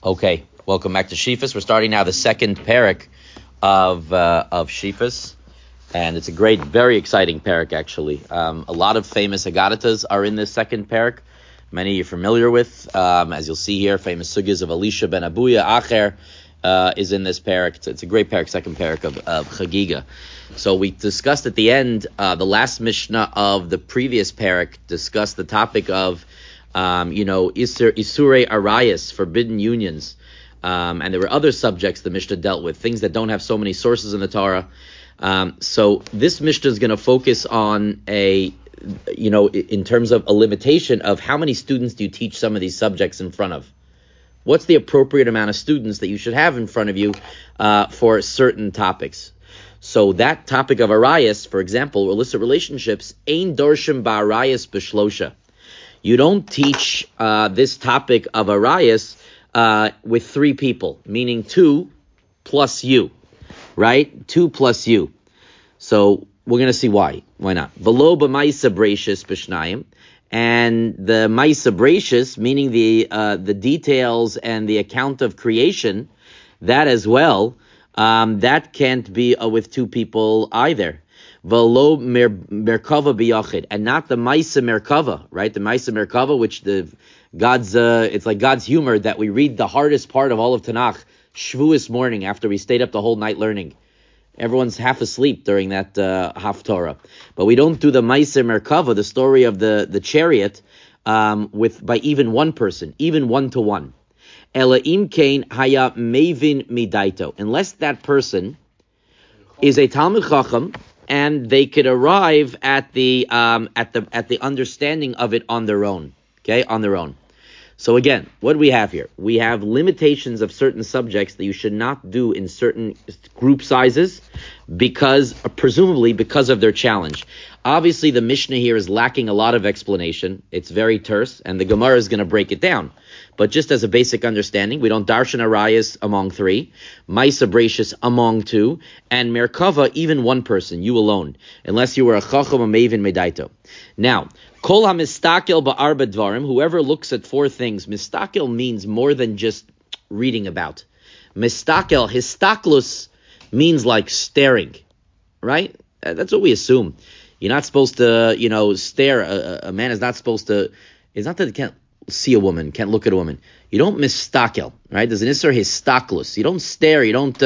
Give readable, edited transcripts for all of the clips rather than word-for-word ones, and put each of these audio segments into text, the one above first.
Okay, welcome back to Shifas. We're starting now the second parak of Shifas, and it's a great, very exciting parak actually. A lot of famous Agadatas are in this second parak. Many you're familiar with, as you'll see here. Famous sugyas of Elisha ben Abuya Acher is in this parak. It's a great parak, second parak of Chagiga. So we discussed at the end, the last Mishnah of the previous parak discussed the topic of Isurei Arayas, forbidden unions. And there were other subjects the Mishnah dealt with, things that don't have so many sources in the Torah. So this Mishnah is going to focus on in terms of a limitation of how many students do you teach some of these subjects in front of? What's the appropriate amount of students that you should have in front of you for certain topics? So that topic of Arayas, for example, illicit relationships, Ein Dorshim Ba'arayas B'Shlosha. You don't teach this topic of Arayas with three people, meaning 2 plus you, right? 2 plus you. So we're going to see why. Why not? V'lo b'maisa brachis b'shnayim, and the maisa brachis, meaning the details and the account of creation, that as well, that can't be with 2 people either. V'lo merkava b'yachid, and not the maisa merkava, right? The maisa merkava, which it's like God's humor that we read the hardest part of all of Tanakh, Shavuos morning, after we stayed up the whole night learning. Everyone's half asleep during that Haftorah. But we don't do the Maisa Merkava, the story of the chariot, by even one person, even 1-to-1. Ela im kain haya mevin midaito. Unless that person is a Talmid Chacham, and they could arrive at the understanding of it on their own. Okay, on their own. So again, what do we have here? We have limitations of certain subjects that you should not do in certain group sizes presumably because of their challenge. Obviously, the Mishnah here is lacking a lot of explanation. It's very terse, and the Gemara is going to break it down. But just as a basic understanding, we don't darshan arayas among 3, maisa brachis among 2, and merkava even 1 person, you alone, unless you were a chacham or maven medaito. Now, kol ha-mistakel ba'arba dvarim, whoever looks at 4 things, mistakel means more than just reading about. Mistakel, histaklus, means like staring, right? That's what we assume. You're not supposed to, stare. A man is not supposed to. It's not that he can't see a woman, can't look at a woman. You don't mistakel, right? There's an isser histaklus. You don't stare. You don't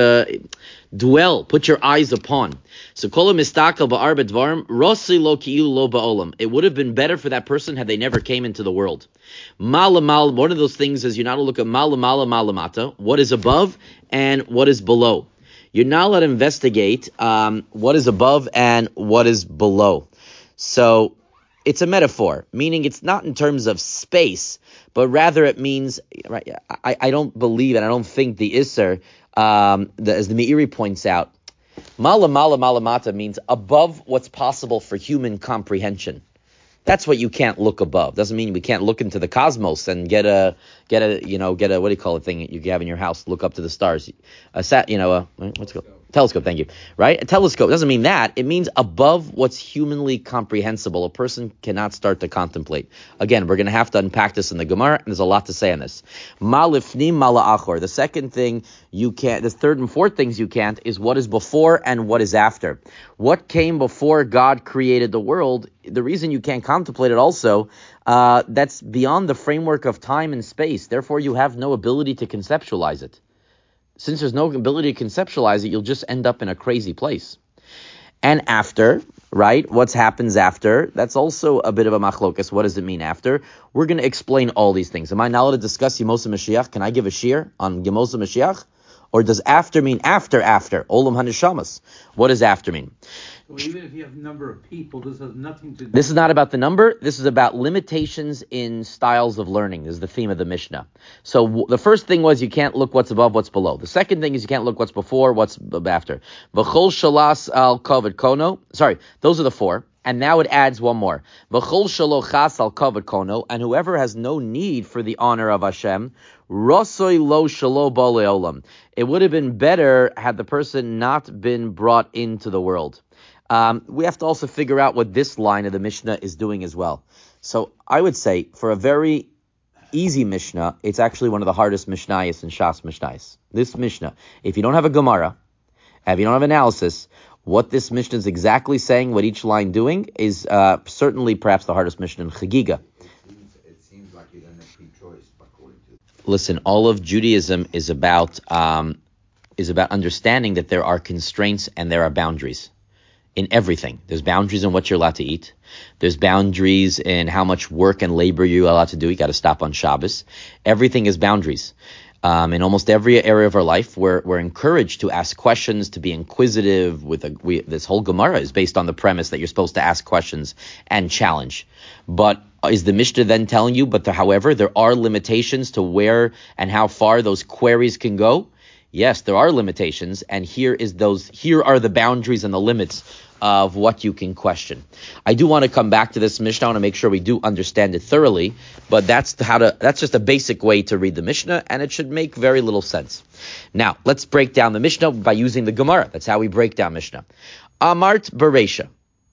dwell. Put your eyes upon. So kol mistakel ba'arba dvarim rosi lo ki'ilu lo ba'olam. It would have been better for that person had they never came into the world. Malamal. One of those things is you're not to look at malamala malamata. What is above and what is below. You're not allowed to investigate what is above and what is below. So it's a metaphor, meaning it's not in terms of space, but rather it means, right? I don't believe and I don't think the Isser, as the Meiri points out, mala malamata means above what's possible for human comprehension. That's what you can't look above. Doesn't mean we can't look into the cosmos and get a what do you call it thing you have in your house? Look up to the stars. What's it called? Telescope. Thank you. Right? A telescope doesn't mean that. It means above what's humanly comprehensible. A person cannot start to contemplate. Again, we're going to have to unpack this in the Gemara, and there's a lot to say on this. Malifnim mala'achor. The second thing you can't, the third and fourth things you can't, is what is before and what is after. What came before God created the world? The reason you can't contemplate it also, that's beyond the framework of time and space. Therefore, you have no ability to conceptualize it. Since there's no ability to conceptualize it, you'll just end up in a crazy place. And after, right, what happens after, that's also a bit of a machlokas. What does it mean after? We're going to explain all these things. Am I now allowed to discuss Yemosa Mashiach? Can I give a shir on Yemosa Mashiach? Or does after mean after? Olam HaNeshamas. What does after mean? So even if you have a number of people, this has nothing to do... This is not about the number. This is about limitations in styles of learning, is the theme of the Mishnah. So the first thing was you can't look what's above, what's below. The second thing is you can't look what's before, what's after. V'chol shalas al kavod kono. Sorry, those are the 4. And now it adds one more. V'chol shalochas al kavod kono. And whoever has no need for the honor of Hashem, Rosoi lo shalo ba le'olam. It would have been better had the person not been brought into the world. We have to also figure out what this line of the Mishnah is doing as well. So I would say for a very easy Mishnah, it's actually one of the hardest Mishnayos in Shas Mishnayos. This Mishnah, if you don't have a Gemara, if you don't have analysis, what this Mishnah is exactly saying, what each line doing, is certainly perhaps the hardest Mishnah in Chagiga. It seems like you don't have free choice, according to. Listen, all of Judaism is about understanding that there are constraints and there are boundaries in everything. There's boundaries in what you're allowed to eat. There's boundaries in how much work and labor you're allowed to do. You got to stop on Shabbos. Everything is boundaries. In almost every area of our life, we're encouraged to ask questions, to be inquisitive. This whole Gemara is based on the premise that you're supposed to ask questions and challenge. But is the Mishnah then telling you, however, there are limitations to where and how far those queries can go? Yes, there are limitations, and here are the boundaries and the limits of what you can question. I do want to come back to this Mishnah. I want to make sure we do understand it thoroughly, but that's just a basic way to read the Mishnah, and it should make very little sense. Now, let's break down the Mishnah by using the Gemara. That's how we break down Mishnah. Amrat Bereisha.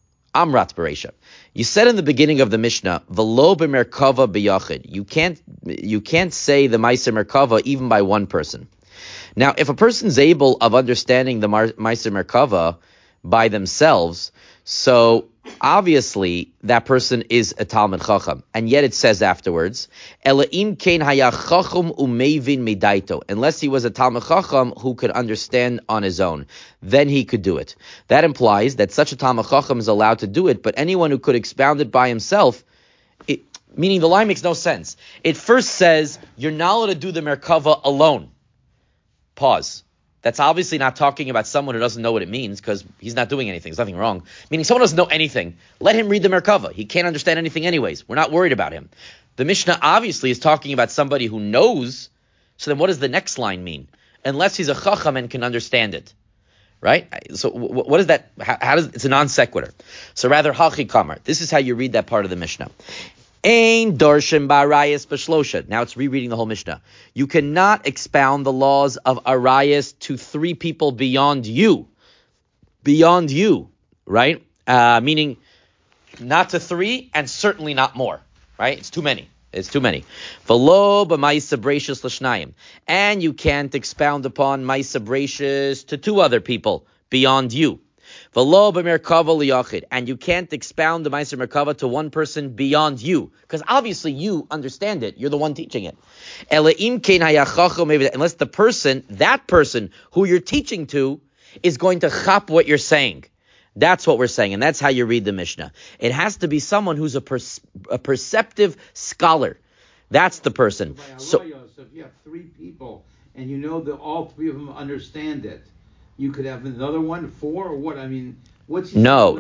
You said in the beginning of the Mishnah, V'lo b'merkava b'yachid. You can't say the Ma'aser Merkava even by one person. Now, if a person's able of understanding the Ma'aser Merkava by themselves, so obviously that person is a Talmid Chacham. And yet it says afterwards, Ela'im kein haya chacham u'mevin midaito. Unless he was a Talmid Chacham who could understand on his own, then he could do it. That implies that such a Talmid Chacham is allowed to do it, but anyone who could expound it by himself, meaning the line makes no sense. It first says, you're not allowed to do the Merkava alone. Pause. That's obviously not talking about someone who doesn't know what it means, because he's not doing anything. There's nothing wrong. Meaning someone doesn't know anything. Let him read the Merkava. He can't understand anything anyways. We're not worried about him. The Mishnah obviously is talking about somebody who knows. So then what does the next line mean? Unless he's a Chacham and can understand it. Right? So what is that? It's a non sequitur. So rather, Hachi Kamar. This is how you read that part of the Mishnah. Ein darshan b'arayas b'shlosha. Now it's rereading the whole Mishnah. You cannot expound the laws of arayas to three people beyond you. Beyond you, right? Meaning not to three and certainly not more, right? It's too many. V'lo b'ma'isa brachus l'shnayim. And you can't expound upon ma'isa brachus to two other people beyond you. V'lo b'merkava liyachid, and you can't expound the Ma'aser Merkava to one person beyond you, because obviously you understand it. You're the one teaching it. Ela'im kein haya chacham, unless that person who you're teaching to is going to chap what you're saying. That's what we're saying, and that's how you read the Mishnah. It has to be someone who's a perceptive scholar. That's the person. So if you have three people and you know that all three of them understand it, you could have another one, four, or what? I mean, No.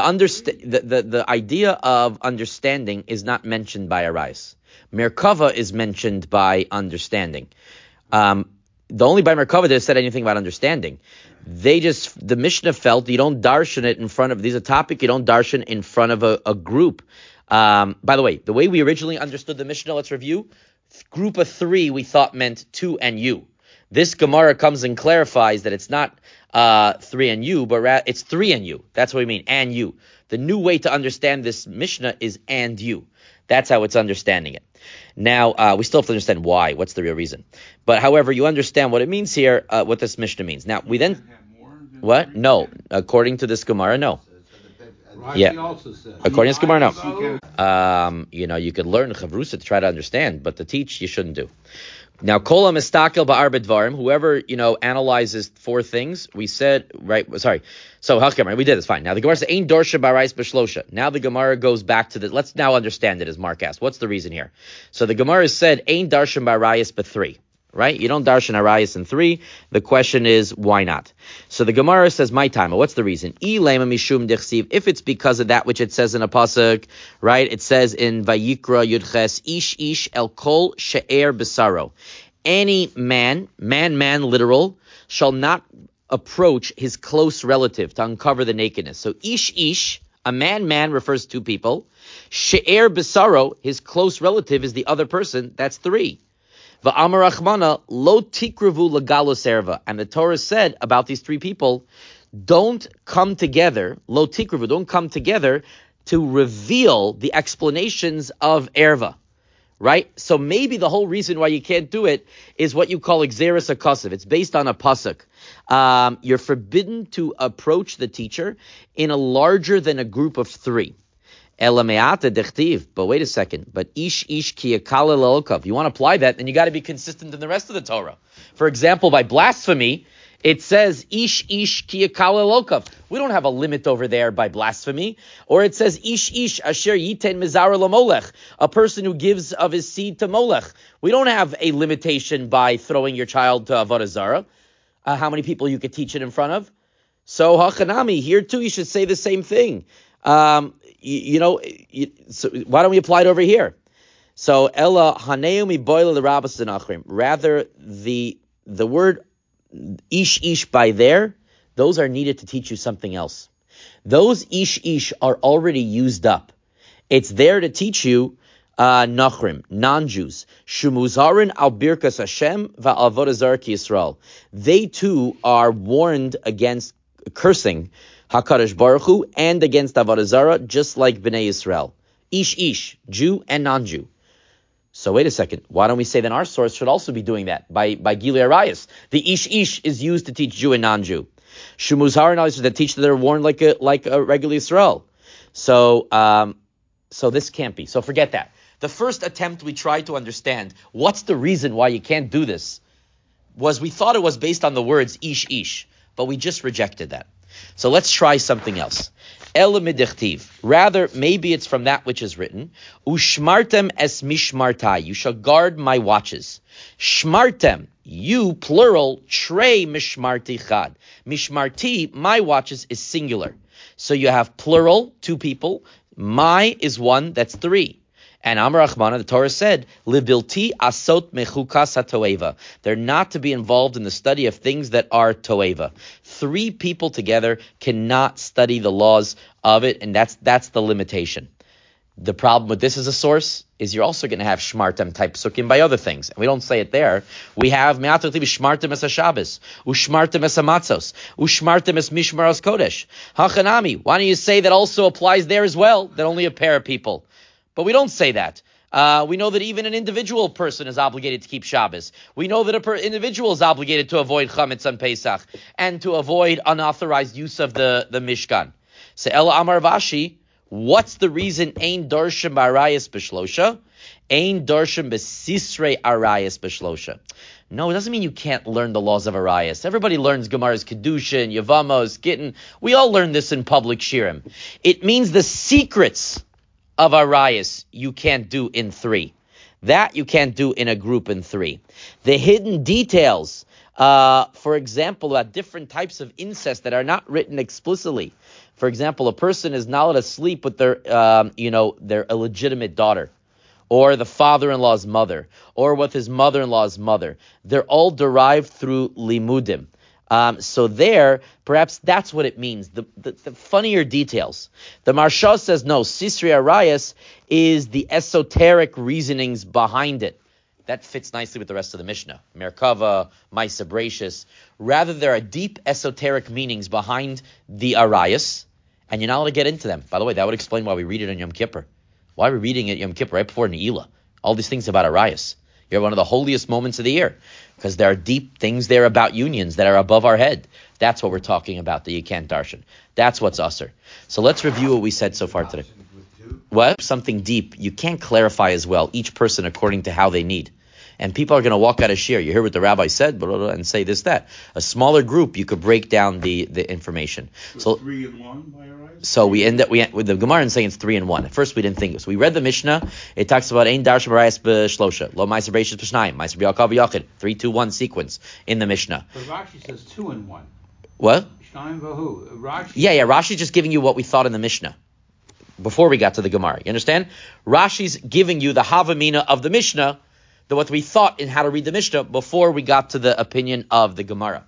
The idea of understanding is not mentioned by Arayos. Merkava is mentioned by understanding. The only by Merkava they said anything about understanding. The Mishnah felt you don't darshan it in front of, these a topic you don't darshan in front of a group. By the way we originally understood the Mishnah, let's review. Group of three we thought meant two and you. This Gemara comes and clarifies that it's not three and you, but it's three and you. That's what we mean, and you. The new way to understand this Mishnah is and you. That's how it's understanding it. Now, we still have to understand why. What's the real reason? But however, you understand what it means here, what this Mishnah means. Now, we then... What? No. According to this Gemara, no. Yeah. According to this Gemara, no. You could learn Chavrusa to try to understand, but to teach, you shouldn't do. Now, Kola Mistakel Ba'ar B'dvarim, whoever, analyzes four things, we said, right, sorry. So, Hakam, we did this, fine. Now, the Gemara says, Ein Dorsha B'Arayis B'Shlosha. Now, the Gemara goes back to let's now understand it, as Mark asked. What's the reason here? So, the Gemara said, Ein Darshan B'Arayis B'Three. Right? You don't darshan arayas in three. The question is, why not? So the Gemara says, my time. What's the reason? If it's because of that which it says in a pasuk, right? It says in Vayikra Yudches, Ish el kol she'er besaro. Any man, literal, shall not approach his close relative to uncover the nakedness. So ish, a man refers to two people. She'er besaro, his close relative is the other person. That's three. V'amar Rachmana lo tikruvu legalo serva, and the Torah said about these three people, don't come together to reveal the explanations of erva, right? So maybe the whole reason why you can't do it is what you call Xeris Akasiv. It's based on a pasuk. You're forbidden to approach the teacher in a larger than a group of 3. Elameata dechtiv. But wait a second. But ish ki yakala lelokov. You want to apply that, then you got to be consistent in the rest of the Torah. For example, by blasphemy, it says ish ki yakala lelokov. We don't have a limit over there by blasphemy. Or it says ish asher yiten mizara lamolech. A person who gives of his seed to Molech. We don't have a limitation by throwing your child to Avodah Zarah. How many people you could teach it in front of? So hachanami, here too you should say the same thing. So why don't we apply it over here? So ella haneumi boil the rabbis and achrim. Rather, the word ish by there, those are needed to teach you something else. Those ish are already used up. It's there to teach you nachrim, non-Jews. Shumuzarin al birkas Hashem va'avodah zarah ki Yisrael. They too are warned against cursing HaKadosh Baruch Hu and against Avodah Zarah, just like Bnei Yisrael. Ish, Jew and non-Jew. So wait a second. Why don't we say that our source should also be doing that by Gilui Arayos? The ish is used to teach Jew and non-Jew. Shumuzhar and others that teach that they're warned like a regular Yisrael. So this can't be. So forget that. The first attempt we tried to understand what's the reason why you can't do this was we thought it was based on the words ish, but we just rejected that. So let's try something else. Rather, maybe it's from that which is written. Ushmartem es mishmartai. You shall guard my watches. Shmartem, you, plural, trei mishmarti chad. Mishmarti, my watches, is singular. So you have plural, 2 people. My is 1, that's 3. And Amar Achmana, the Torah said, Libilti asot mechukas hatoeva. They're not to be involved in the study of things that are toeva. 3 people together cannot study the laws of it, and that's the limitation. The problem with this as a source is you're also going to have shmartem type psukim by other things. And we don't say it there. We have me'atot libi shmartem es ha-Shabbos, u'shmartem es ha-matzos, u'shmartem es mishmaros kodesh. Hachanami, why don't you say that also applies there as well, that only a pair of people? But we don't say that. We know that even an individual person is obligated to keep Shabbos. We know that an individual is obligated to avoid chametz on Pesach and to avoid unauthorized use of the Mishkan. So Ela Amar Vashi, what's the reason Ein Darshim Arayas B'Shlosha? Ein Darshim B'Sisrei Arayas B'Shlosha. No, it doesn't mean you can't learn the laws of Arayas. Everybody learns Gemara's Kedushin, Yavamos, Gittin. We all learn this in public shirim. It means the secrets of Arayas you can't do in 3. That you can't do in a group in 3. The hidden details, for example, about different types of incest that are not written explicitly. For example, a person is not allowed to sleep with their illegitimate daughter, or the father-in-law's mother, or with his mother-in-law's mother. They're all derived through limudim. So there, perhaps that's what it means, the funnier details. The Maharsha says, no, Sisrei Arayas is the esoteric reasonings behind it. That fits nicely with the rest of the Mishnah. Merkava, Maisa Brachus. Rather, there are deep esoteric meanings behind the Arayas, and you're not allowed to get into them. By the way, that would explain why we read it on Yom Kippur. Why are we reading it Yom Kippur right before Ne'ilah? All these things about Arayas. You're one of the holiest moments of the year, because there are deep things there about unions that are above our head. That's what we're talking about, that you can't darshan. That's what's usher. So let's review what we said so far today. What? Something deep. You can't clarify as well, each person according to how they need. And people are going to walk out of shir. You hear what the rabbi said, blah, blah, blah, and say this, that. A smaller group, you could break down the information. So 3 and 1 by your eyes? So we end with the Gemara saying it's 3 and 1. At first we didn't think it. So we read the Mishnah. It talks about Ein Darshim Arayas B'Shlosha, Lo Ma'aser Bereishis B'Shnayim, Ma'aser B'Yalkav V'Yachid, 3, 2, 1 sequence in the Mishnah. But Rashi says 2 and 1. What? Shnayim v'hu. Rashi. Yeah. Rashi's just giving you what we thought in the Mishnah before we got to the Gemara. You understand? Rashi's giving you the Havamina of the Mishnah, what we thought in how to read the Mishnah before we got to the opinion of the Gemara.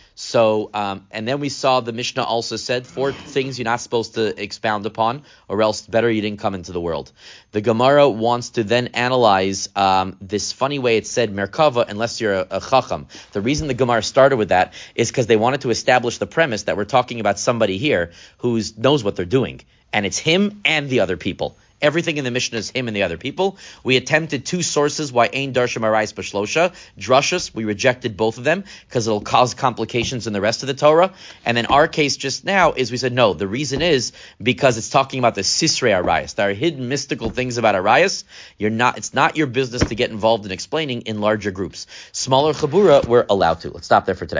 So, and then we saw the Mishnah also said 4 things you're not supposed to expound upon, or else better you didn't come into the world. The Gemara wants to then analyze this funny way it said Merkava, unless you're a Chacham. The reason the Gemara started with that is because they wanted to establish the premise that we're talking about somebody here who knows what they're doing. And it's him and the other people. Everything in the Mishnah is him and the other people. We attempted 2 sources why Ein Darshim Arayis B'Shlosha. Drushas, we rejected both of them because it'll cause complications in the rest of the Torah. And then our case just now is we said, no, the reason is because it's talking about the Sisrei Arayis. There are hidden mystical things about Arayis. It's not your business to get involved in explaining in larger groups. Smaller Chabura, we're allowed to. Let's stop there for today.